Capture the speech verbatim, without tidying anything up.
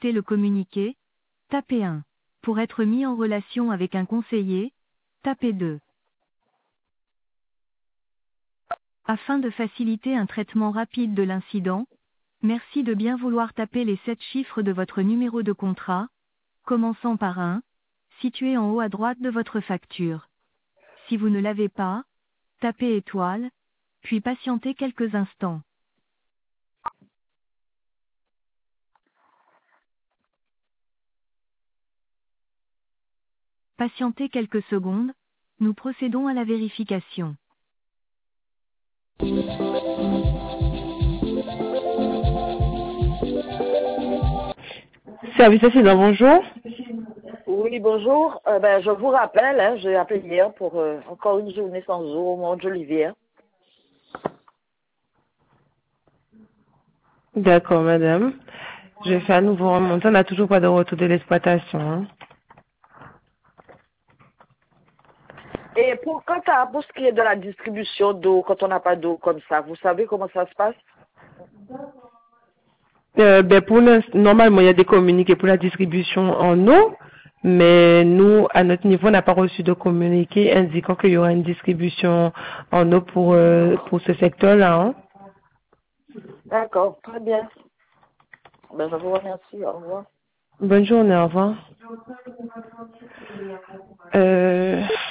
écouter le communiqué, tapez un. Pour être mis en relation avec un conseiller, tapez deux. Afin de faciliter un traitement rapide de l'incident, merci de bien vouloir taper les sept chiffres de votre numéro de contrat, commençant par un, situé en haut à droite de votre facture. Si vous ne l'avez pas, tapez étoile, puis patientez quelques instants. Patientez quelques secondes, nous procédons à la vérification. Service accident, bonjour. Oui, bonjour. Euh, ben, je vous rappelle, hein, j'ai appelé hier pour euh, encore une journée sans eau au Mont Jolivière. D'accord, madame. Je vais faire un nouveau remontant. On n'a toujours pas de retour de l'exploitation. Hein. Et pour quand à, pour ce qui est de la distribution d'eau, quand on n'a pas d'eau comme ça, vous savez comment ça se passe? Euh, ben pour le, normalement, il y a des communiqués pour la distribution en eau, mais nous, à notre niveau, on n'a pas reçu de communiqué indiquant qu'il y aura une distribution en eau pour, euh, pour ce secteur-là. Hein. D'accord, très bien. Ben, je vous remercie. Au revoir. Bonne journée, au revoir. Euh,